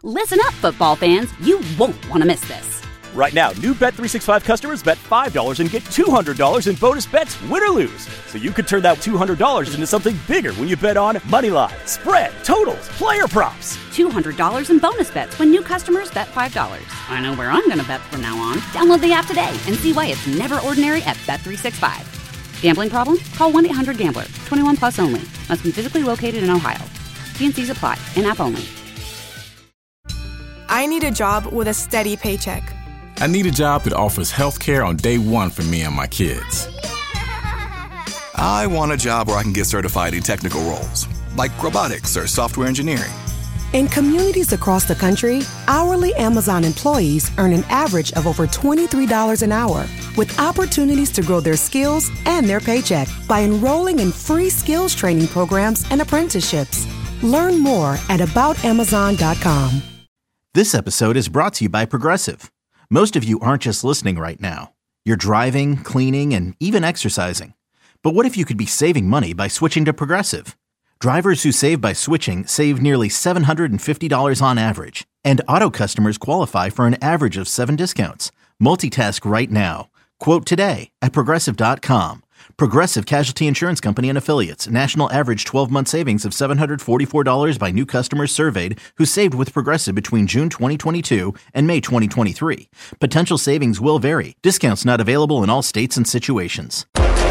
Listen up, football fans. You won't want to miss this. Right now, new Bet365 customers bet $5 and get $200 in bonus bets, win or lose. So you could turn that $200 into something bigger when you bet on money line, spread, totals, player props. $200 in bonus bets when new customers bet $5. I know where I'm going to bet from now on. Download the app today and see why it's never ordinary at Bet365. Gambling problem? Call 1-800-GAMBLER. 21 plus only. Must be physically located in Ohio. T&Cs apply. In-app only. I need a job with a steady paycheck. I need a job that offers health care on day one for me and my kids. I want a job where I can get certified in technical roles, like robotics or software engineering. In communities across the country, hourly Amazon employees earn an average of over $23 an hour, with opportunities to grow their skills and their paycheck by enrolling in free skills training programs and apprenticeships. Learn more at aboutamazon.com. This episode is brought to you by Progressive. Most of you aren't just listening right now. You're driving, cleaning, and even exercising. But what if you could be saving money by switching to Progressive? Drivers who save by switching save nearly $750 on average. And auto customers qualify for an average of 7 discounts. Multitask right now. Quote today at Progressive.com. Progressive Casualty Insurance Company and Affiliates. National average 12-month savings of $744 by new customers surveyed who saved with Progressive between June 2022 and May 2023. Potential savings will vary. Discounts not available in all states and situations.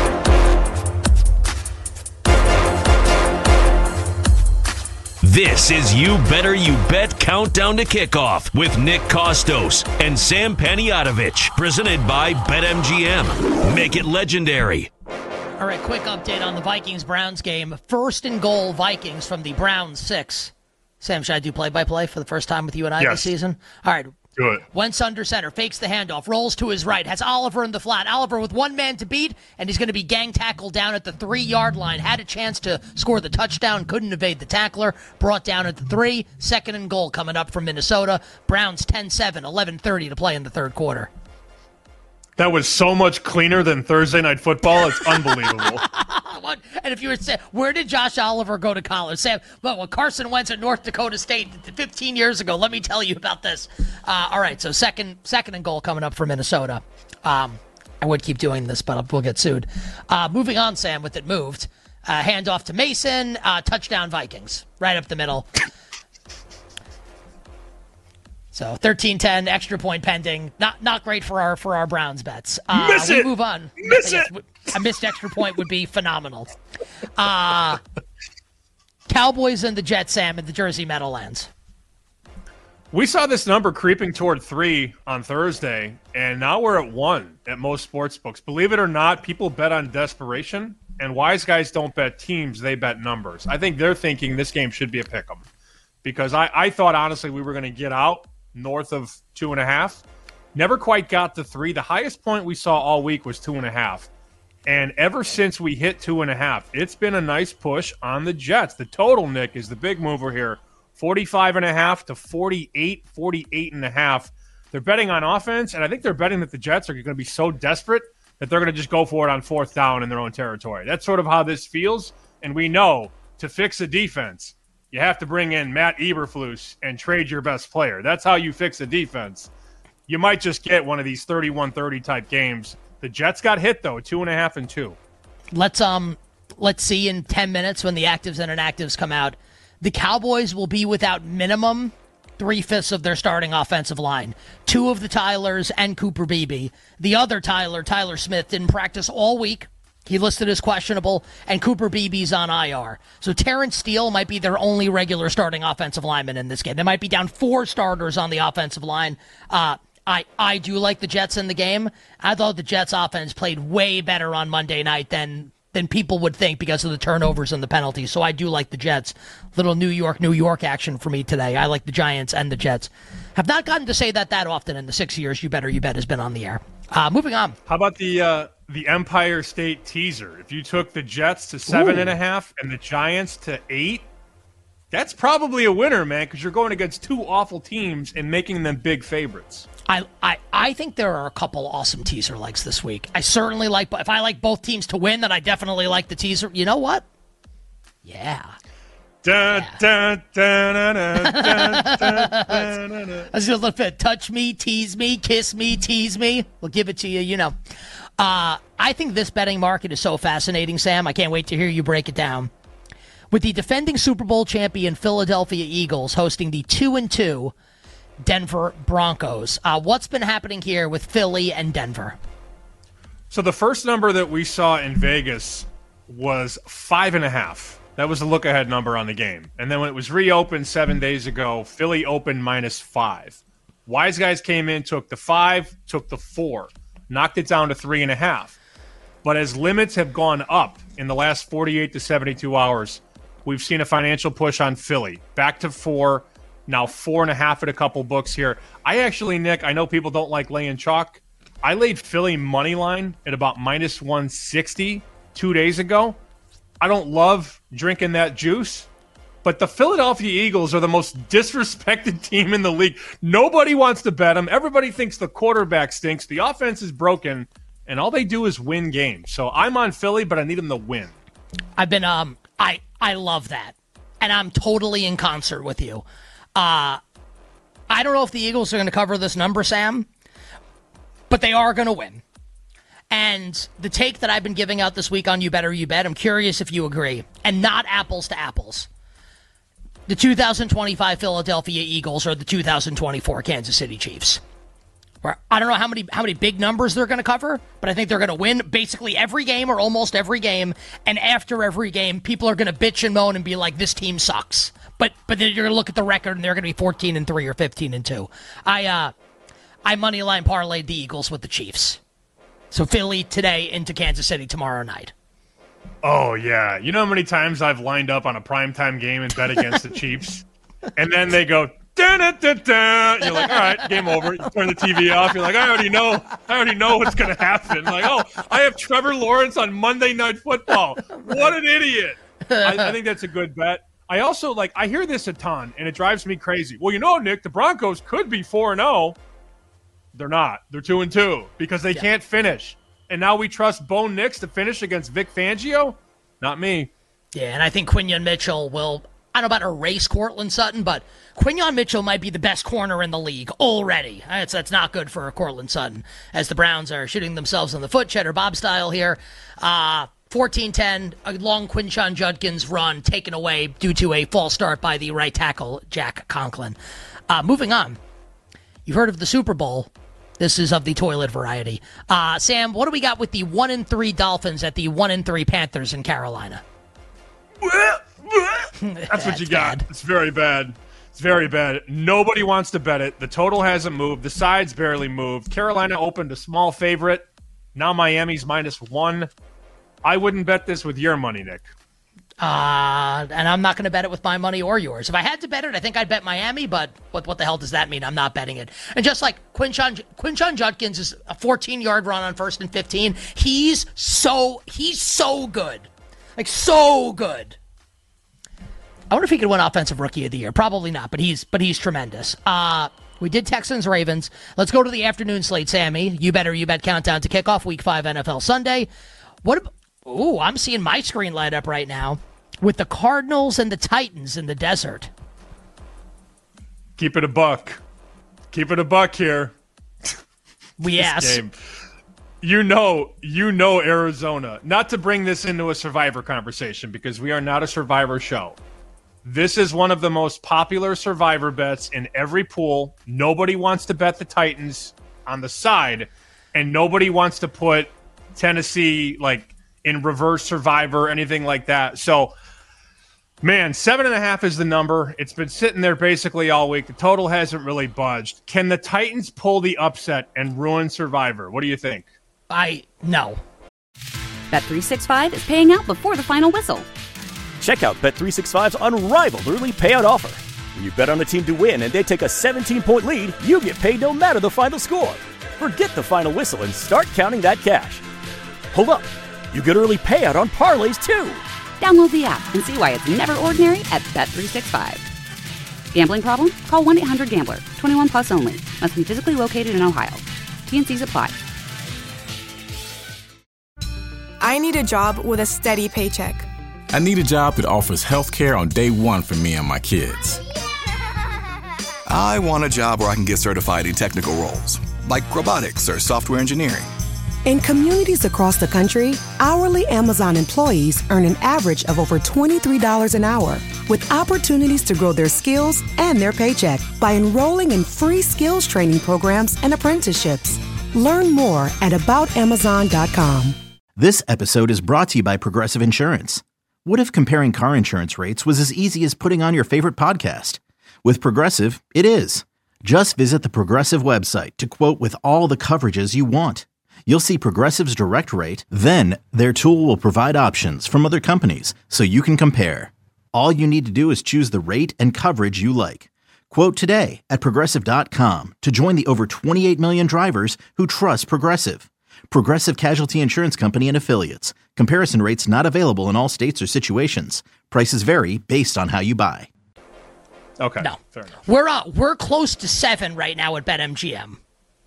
This is You Better You Bet Countdown to Kickoff with Nick Kostos and Sam Panayotovich, presented by BetMGM. Make it legendary. All right, quick update on the Vikings-Browns game. First and goal, Vikings from the Browns 6. Sam, should I do play-by-play for the first time with you and I this season? All right. Do it. Wentz under center, fakes the handoff, rolls to his right, has Oliver in the flat. Oliver with one man to beat, and he's going to be gang tackled down at the 3-yard line. Had a chance to score the touchdown, couldn't evade the tackler. Brought down at the 3. Second and goal coming up from Minnesota. Browns 10-7, 11:30 to play in the third quarter. That was so much cleaner than Thursday Night Football. It's unbelievable. And if you were to say, where did Josh Oliver go to college? Sam, well, Carson Wentz at North Dakota State 15 years ago. Let me tell you about this. All right, so second and goal coming up for Minnesota. I would keep doing this, but we'll get sued. Moving on, Sam, with it moved. Handoff to Mason. Touchdown Vikings. Right up the middle. So 13-10, extra point pending. Not great for our Browns bets. Miss it. Move on. Miss it. A missed extra point would be phenomenal. Cowboys and the Jets, Sam, in the Jersey Meadowlands. We saw this number creeping toward 3 on Thursday, and now we're at 1 at most sports books. Believe it or not, people bet on desperation, and wise guys don't bet teams, they bet numbers. I think they're thinking this game should be a pick'em, because I thought, honestly, we were going to get out north of 2.5. Never quite got to 3. The highest point we saw all week was 2.5. And ever since we hit 2.5, it's been a nice push on the Jets. The total, Nick, is the big mover here. 45.5 to 48, 48.5. They're betting on offense, and I think they're betting that the Jets are going to be so desperate that they're going to just go for it on 4th down in their own territory. That's sort of how this feels, and we know to fix a defense, you have to bring in Matt Eberflus and trade your best player. That's how you fix a defense. You might just get one of these 31-30 type games. The Jets got hit, though, 2.5 and 2. Let's see in 10 minutes when the actives and inactives come out. The Cowboys will be without minimum 3/5 of their starting offensive line. 2 of the Tylers and Cooper Beebe. The other Tyler Smith, didn't practice all week. He listed as questionable, and Cooper Beebe's on IR. So Terrence Steele might be their only regular starting offensive lineman in this game. They might be down 4 starters on the offensive line. I do like the Jets in the game. I thought the Jets offense played way better on Monday night than people would think because of the turnovers and the penalties. So I do like the Jets. Little New York action for me today. I like the Giants and the Jets. Have not gotten to say that often in the 6 years You Bet has been on the air. Moving on. How about the Empire State teaser? If you took the Jets to 7.5 and the Giants to 8, that's probably a winner, man, because you're going against 2 awful teams and making them big favorites. I think there are a couple awesome teaser legs this week. I certainly like, if I like both teams to win, then I definitely like the teaser. You know what? Yeah. I was a little bit touch me, tease me, kiss me, tease me. We'll give it to you, you know. I think this betting market is so fascinating, Sam. I can't wait to hear you break it down. With the defending Super Bowl champion Philadelphia Eagles hosting the 2-2 Denver Broncos. What's been happening here with Philly and Denver? So the first number that we saw in Vegas was 5.5. That was the look-ahead number on the game. And then when it was reopened 7 days ago, Philly opened -5. Wise Guys came in, took the 5, took the 4, knocked it down to 3.5. But as limits have gone up in the last 48 to 72 hours, we've seen a financial push on Philly. Back to 4, now 4.5 at a couple books here. I actually, Nick, I know people don't like laying chalk. I laid Philly money line at about -160 2 days ago. I don't love drinking that juice, but the Philadelphia Eagles are the most disrespected team in the league. Nobody wants to bet them. Everybody thinks the quarterback stinks. The offense is broken, and all they do is win games. So I'm on Philly, but I need them to win. I've been I love that, and I'm totally in concert with you. I don't know if the Eagles are going to cover this number, Sam, but they are going to win. And the take that I've been giving out this week on You Better You Bet, I'm curious if you agree, and not apples to apples. The 2025 Philadelphia Eagles or the 2024 Kansas City Chiefs. Where I don't know how many big numbers they're going to cover, but I think they're going to win basically every game or almost every game. And after every game, people are going to bitch and moan and be like, "This team sucks." But then you're going to look at the record and they're going to be 14-3 or 15-2. I moneyline parlayed the Eagles with the Chiefs. So Philly today into Kansas City tomorrow night. Oh, yeah. You know how many times I've lined up on a primetime game and bet against the Chiefs? And then they go, da-da-da-da. You're like, all right, game over. You turn the TV off. You're like, I already know what's going to happen. Like, oh, I have Trevor Lawrence on Monday Night Football. What an idiot. I think that's a good bet. I also, I hear this a ton, and it drives me crazy. Well, you know, Nick, the Broncos could be 4-0. They're not. They're 2-2 because they can't finish. And now we trust Bo Nix to finish against Vic Fangio? Not me. Yeah, and I think Quinyon Mitchell will, I don't know about erase Courtland Sutton, but Quinyon Mitchell might be the best corner in the league already. That's not good for Courtland Sutton as the Browns are shooting themselves in the foot, Cheddar Bob style here. 14-10, a long Quinshon Judkins run taken away due to a false start by the right tackle, Jack Conklin. Moving on. You've heard of the Super Bowl. This is of the toilet variety. Sam, what do we got with the 1-3 Dolphins at the 1-3 Panthers in Carolina? That's what you got. Bad. It's very bad. It's very bad. Nobody wants to bet it. The total hasn't moved. The sides barely moved. Carolina opened a small favorite. Now Miami's -1. I wouldn't bet this with your money, Nick. And I'm not going to bet it with my money or yours. If I had to bet it, I think I'd bet Miami, but what the hell does that mean? I'm not betting it. And just like Quinshon Judkins is a 14-yard run on 1st and 15. He's so good. Like, so good. I wonder if he could win Offensive Rookie of the Year. Probably not, but he's tremendous. We did Texans-Ravens. Let's go to the afternoon slate, Sammy. You bet countdown to kickoff Week 5 NFL Sunday. Ooh, I'm seeing my screen light up right now with the Cardinals and the Titans in the desert. Keep it a buck. Keep it a buck here. Yes. Game. You know Arizona. Not to bring this into a Survivor conversation because we are not a Survivor show. This is one of the most popular Survivor bets in every pool. Nobody wants to bet the Titans on the side, and nobody wants to put Tennessee in reverse Survivor, anything like that. So, man, 7.5 is the number. It's been sitting there basically all week. The total hasn't really budged. Can the Titans pull the upset and ruin Survivor? What do you think? No. Bet365 is paying out before the final whistle. Check out Bet365's unrivaled early payout offer. When you bet on a team to win and they take a 17-point lead, you get paid no matter the final score. Forget the final whistle and start counting that cash. Hold up. You get early payout on parlays, too. Download the app and see why it's never ordinary at Bet365. Gambling problem? Call 1-800-GAMBLER. 21 plus only. Must be physically located in Ohio. T&Cs apply. I need a job with a steady paycheck. I need a job that offers health care on day one for me and my kids. I want a job where I can get certified in technical roles, like robotics or software engineering. In communities across the country, hourly Amazon employees earn an average of over $23 an hour, with opportunities to grow their skills and their paycheck by enrolling in free skills training programs and apprenticeships. Learn more at aboutamazon.com. This episode is brought to you by Progressive Insurance. What if comparing car insurance rates was as easy as putting on your favorite podcast? With Progressive, it is. Just visit the Progressive website to quote with all the coverages you want. You'll see Progressive's direct rate, then their tool will provide options from other companies so you can compare. All you need to do is choose the rate and coverage you like. Quote today at Progressive.com to join the over 28 million drivers who trust Progressive. Progressive Casualty Insurance Company and Affiliates. Comparison rates not available in all states or situations. Prices vary based on how you buy. Okay. No. Fair enough. We're close to 7 right now at BetMGM.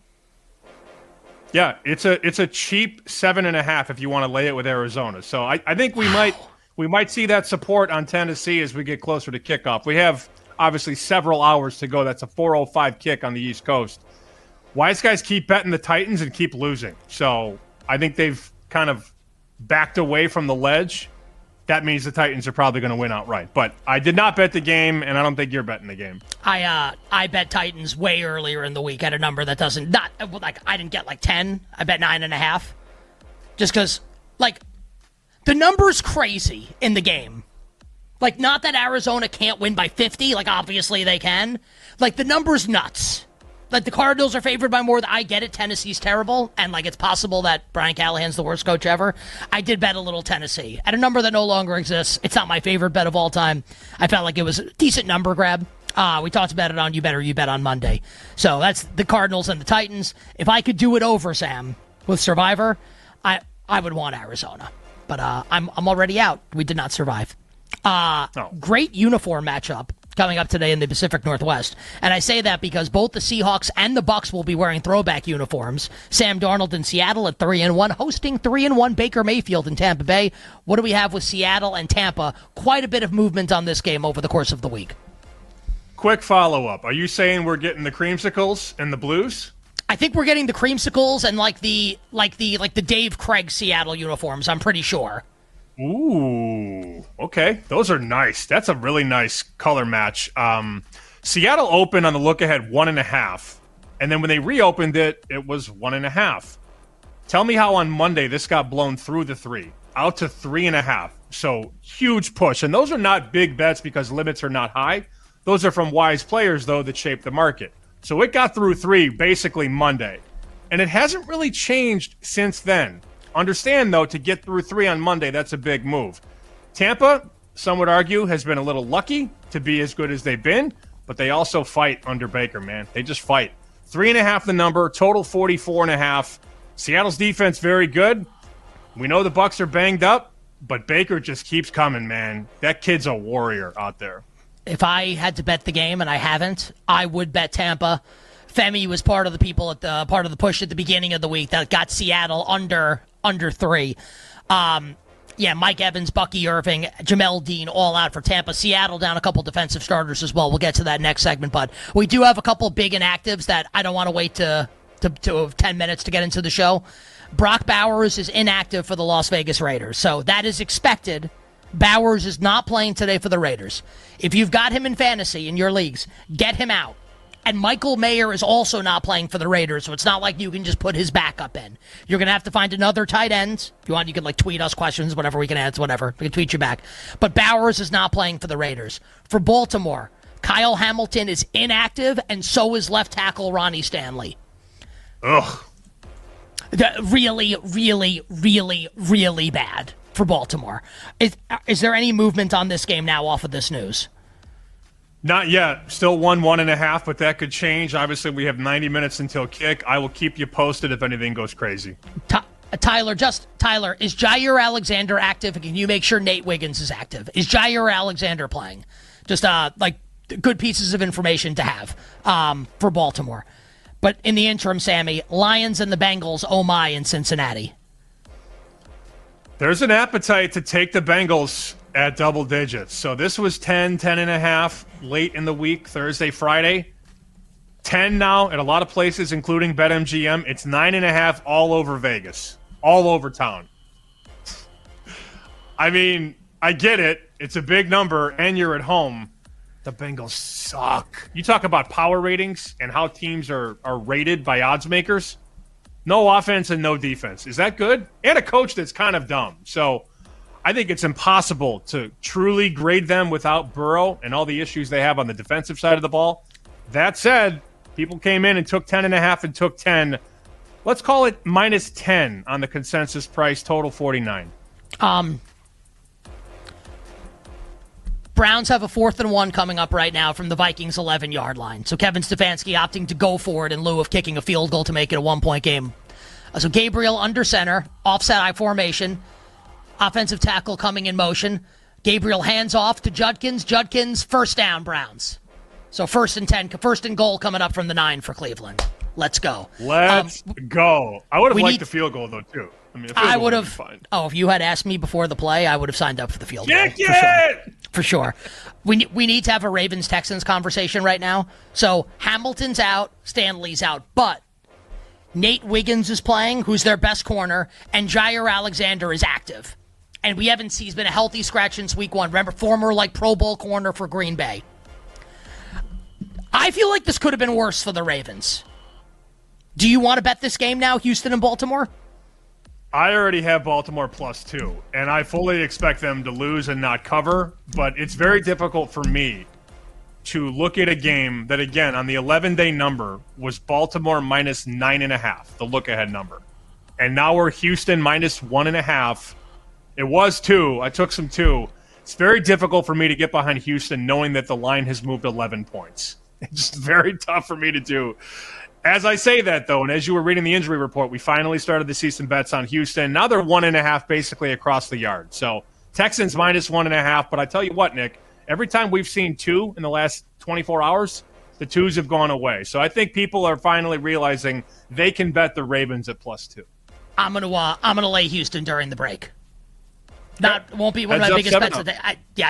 Yeah, it's a cheap 7.5 if you want to lay it with Arizona. So I think we might see that support on Tennessee as we get closer to kickoff. We have obviously several hours to go. That's a 4:05 kick on the East Coast. Wise guys keep betting the Titans and keep losing. So I think they've kind of backed away from the ledge. That means the Titans are probably going to win outright. But I did not bet the game, and I don't think you're betting the game. I bet Titans way earlier in the week at a number that doesn't not like I didn't get like 10. I bet 9.5. Just because like the number's crazy in the game. Like not that Arizona can't win by 50. Like obviously they can. Like the number's nuts. Like the Cardinals are favored by more. I get it. Tennessee's terrible, and like it's possible that Brian Callahan's the worst coach ever. I did bet a little Tennessee at a number that no longer exists. It's not my favorite bet of all time. I felt like it was a decent number grab. We talked about it on You Bet on Monday. So that's the Cardinals and the Titans. If I could do it over, Sam, with Survivor, I would want Arizona. But I'm already out. We did not survive. Great uniform matchup coming up today in the Pacific Northwest. And I say that because both the Seahawks and the Bucs will be wearing throwback uniforms. Sam Darnold in Seattle at 3-1, hosting 3-1 Baker Mayfield in Tampa Bay. What do we have with Seattle and Tampa? Quite a bit of movement on this game over the course of the week. Quick follow-up. Are you saying we're getting the creamsicles and the blues? I think we're getting the creamsicles and like the Dave Craig Seattle uniforms, I'm pretty sure. Ooh, okay. Those are nice. That's a really nice color match. Seattle opened on the look-ahead 1.5, and then when they reopened it, it was 1.5. Tell me how on Monday this got blown through the 3, out to 3.5. So huge push. And those are not big bets because limits are not high. Those are from wise players, though, that shape the market. So it got through 3 basically Monday, and it hasn't really changed since then. Understand, though, to get through 3 on Monday, that's a big move. Tampa, some would argue, has been a little lucky to be as good as they've been, but they also fight under Baker, man. They just fight. 3.5 the number, total 44.5. Seattle's defense very good. We know the Bucs are banged up, but Baker just keeps coming, man. That kid's a warrior out there. If I had to bet the game, and I haven't, I would bet Tampa. Femi was part of the people at the part of the push at the beginning of the week that got Seattle under 3. Mike Evans, Bucky Irving, Jamel Dean all out for Tampa. Seattle down a couple defensive starters as well. We'll get to that next segment, but we do have a couple big inactives that I don't want to wait to 10 minutes to get into the show. Brock Bowers is inactive for the Las Vegas Raiders, so that is expected. Bowers is not playing today for the Raiders. If you've got him in fantasy in your leagues, get him out. And Michael Mayer is also not playing for the Raiders, so it's not like you can just put his backup in. You're going to have to find another tight end. If you want, you can tweet us questions, whatever we can answer, whatever. We can tweet you back. But Bowers is not playing for the Raiders. For Baltimore, Kyle Hamilton is inactive, and so is left tackle Ronnie Stanley. Ugh. Really, really, really, really bad for Baltimore. Is there any movement on this game now off of this news? Not yet. Still 1.5, but that could change. Obviously, we have 90 minutes until kick. I will keep you posted if anything goes crazy. Tyler, is Jair Alexander active? And can you make sure Nate Wiggins is active? Is Jair Alexander playing? Just good pieces of information to have for Baltimore. But in the interim, Sammy, Lions and the Bengals, oh my, in Cincinnati. There's an appetite to take the Bengals at double digits. So this was 10.5 late in the week, Thursday, Friday. 10 now at a lot of places, including BetMGM. It's 9.5 all over Vegas, all over town. I mean, I get it. It's a big number, and you're at home. The Bengals suck. You talk about power ratings and how teams are rated by odds makers. No offense and no defense. Is that good? And a coach that's kind of dumb. So I think it's impossible to truly grade them without Burrow and all the issues they have on the defensive side of the ball. That said, people came in and took 10.5 and took 10. Let's call it minus 10 on the consensus price, total 49. Browns have a 4th and 1 coming up right now from the Vikings' 11-yard line. So Kevin Stefanski opting to go for it in lieu of kicking a field goal to make it a 1-point game. So Gabriel under center, offset eye formation, offensive tackle coming in motion. Gabriel hands off to Judkins. Judkins, first down, Browns. So 1st and 10, 1st and goal coming up from the 9 for Cleveland. Let's go. Let's go. I would have liked the field goal, though, too. I mean, I would have. Oh, if you had asked me before the play, I would have signed up for the field goal. Kick it! For sure. We need to have a Ravens-Texans conversation right now. So Hamilton's out, Stanley's out, but Nate Wiggins is playing, who's their best corner, and Jair Alexander is active. And we haven't seen, he's been a healthy scratch since week 1. Remember, former Pro Bowl corner for Green Bay. I feel like this could have been worse for the Ravens. Do you want to bet this game now, Houston and Baltimore? I already have Baltimore +2, and I fully expect them to lose and not cover, but it's very difficult for me to look at a game that, again, on the 11-day number was Baltimore minus 9.5, the look-ahead number. And now we're Houston minus 1.5. It was 2. I took some 2. It's very difficult for me to get behind Houston knowing that the line has moved 11 points. It's just very tough for me to do. As I say that, though, and as you were reading the injury report, we finally started to see some bets on Houston. Now they're 1.5 basically across the yard. So Texans minus 1.5. But I tell you what, Nick, every time we've seen 2 in the last 24 hours, the 2s have gone away. So I think people are finally realizing they can bet the Ravens at +2. I'm gonna lay Houston during the break. Won't be one of my biggest bets today.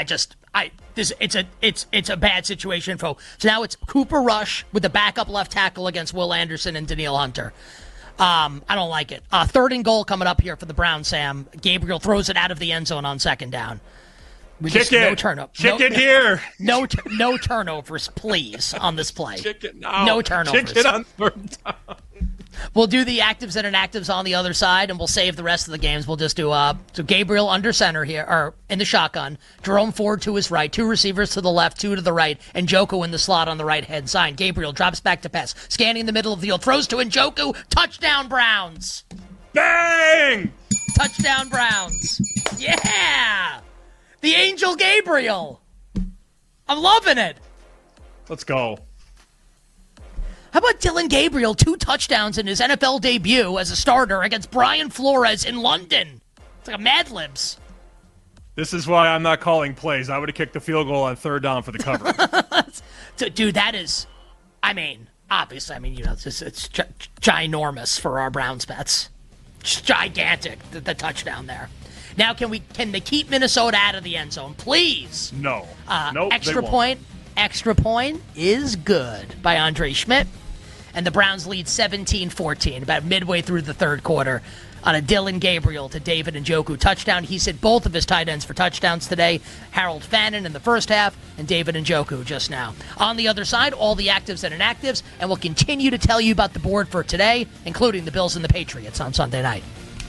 It's a bad situation, folks. So now it's Cooper Rush with the backup left tackle against Will Anderson and Danielle Hunter. I don't like it. 3rd and goal coming up here for the Browns, Sam. Gabriel throws it out of the end zone on 2nd down. Kick it. No turnover. Kick it here. No turnovers, please, on this play. Kick it now. No turnovers. Kick it on 3rd down. We'll do the actives and inactives on the other side, and we'll save the rest of the games. We'll just do so Gabriel under center here, or in the shotgun. Jerome Ford to his right, 2 receivers to the left, 2 to the right, and Njoku in the slot on the right-hand side. Gabriel drops back to pass, scanning the middle of the field, throws to Njoku, touchdown Browns! Bang! Touchdown Browns! Yeah! The Angel Gabriel! I'm loving it! Let's go. How about Dylan Gabriel, 2 touchdowns in his NFL debut as a starter against Brian Flores in London? It's like a Mad Libs. This is why I'm not calling plays. I would have kicked the field goal on 3rd down for the cover. Dude, that is, obviously, it's ginormous for our Browns bets. Just gigantic, the touchdown there. Now, can they keep Minnesota out of the end zone, please? No. Nope, Extra point is good by Andre Schmidt. And the Browns lead 17-14, about midway through the 3rd quarter, on a Dylan Gabriel to David Njoku touchdown. He's hit both of his tight ends for touchdowns today. Harold Fannin in the first half, and David Njoku just now. On the other side, all the actives and inactives, and we'll continue to tell you about the board for today, including the Bills and the Patriots on Sunday night.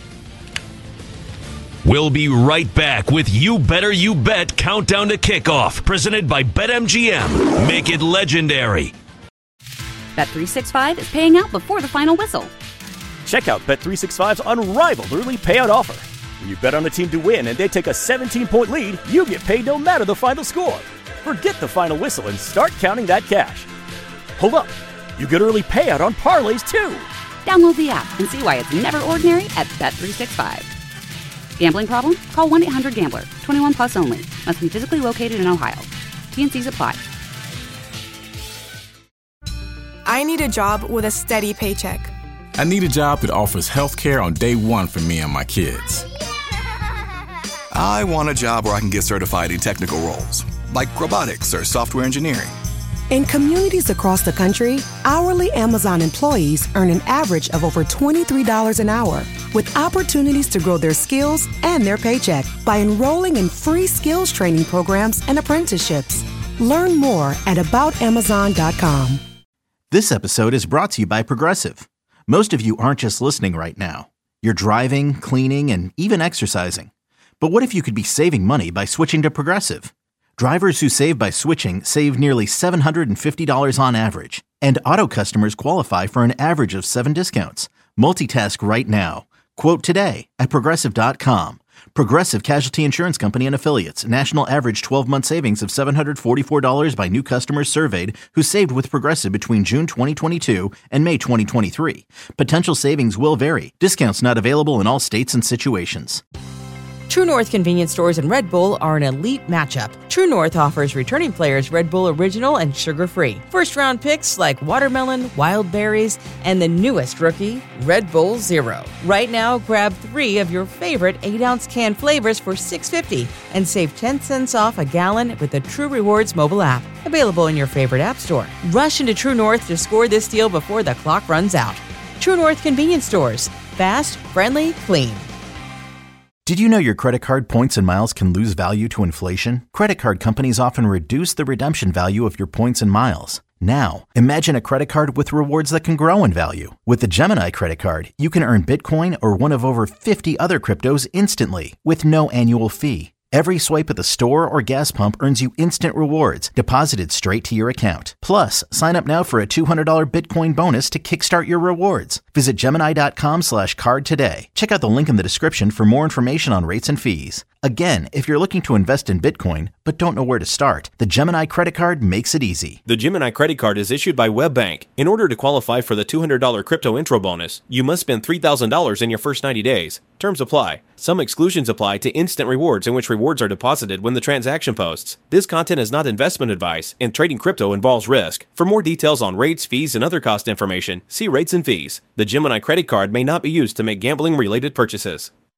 We'll be right back with You Better You Bet Countdown to Kickoff, presented by BetMGM. Make it legendary. Bet365 is paying out before the final whistle. Check out Bet365's unrivaled early payout offer. When you bet on a team to win and they take a 17-point lead, you get paid no matter the final score. Forget the final whistle and start counting that cash. Hold up. You get early payout on parlays, too. Download the app and see why it's never ordinary at Bet365. Gambling problem? Call 1-800-GAMBLER. 21 plus only. Must be physically located in Ohio. T&Cs apply. I need a job with a steady paycheck. I need a job that offers health care on day one for me and my kids. I want a job where I can get certified in technical roles, like robotics or software engineering. In communities across the country, hourly Amazon employees earn an average of over $23 an hour, with opportunities to grow their skills and their paycheck by enrolling in free skills training programs and apprenticeships. Learn more at aboutamazon.com. This episode is brought to you by Progressive. Most of you aren't just listening right now. You're driving, cleaning, and even exercising. But what if you could be saving money by switching to Progressive? Drivers who save by switching save nearly $750 on average, and auto customers qualify for an average of 7 discounts. Multitask right now. Quote today at Progressive.com. Progressive Casualty Insurance Company and Affiliates. National average 12-month savings of $744 by new customers surveyed who saved with Progressive between June 2022 and May 2023. Potential savings will vary. Discounts not available in all states and situations. True North convenience stores and Red Bull are an elite matchup. True North offers returning players Red Bull Original and sugar-free. First-round picks like watermelon, wild berries, and the newest rookie, Red Bull Zero. Right now, grab 3 of your favorite 8-ounce can flavors for $6.50 and save 10 cents off a gallon with the True Rewards mobile app. Available in your favorite app store. Rush into True North to score this deal before the clock runs out. True North convenience stores. Fast, friendly, clean. Did you know your credit card points and miles can lose value to inflation? Credit card companies often reduce the redemption value of your points and miles. Now, imagine a credit card with rewards that can grow in value. With the Gemini credit card, you can earn Bitcoin or one of over 50 other cryptos instantly with no annual fee. Every swipe at the store or gas pump earns you instant rewards deposited straight to your account. Plus, sign up now for a $200 Bitcoin bonus to kickstart your rewards. Visit Gemini.com/card today. Check out the link in the description for more information on rates and fees. Again, if you're looking to invest in Bitcoin but don't know where to start, the Gemini credit card makes it easy. The Gemini credit card is issued by WebBank. In order to qualify for the $200 crypto intro bonus, you must spend $3,000 in your first 90 days. Terms apply. Some exclusions apply to instant rewards in which rewards are deposited when the transaction posts. This content is not investment advice, and trading crypto involves risk. For more details on rates, fees, and other cost information, see rates and fees. The Gemini credit card may not be used to make gambling-related purchases.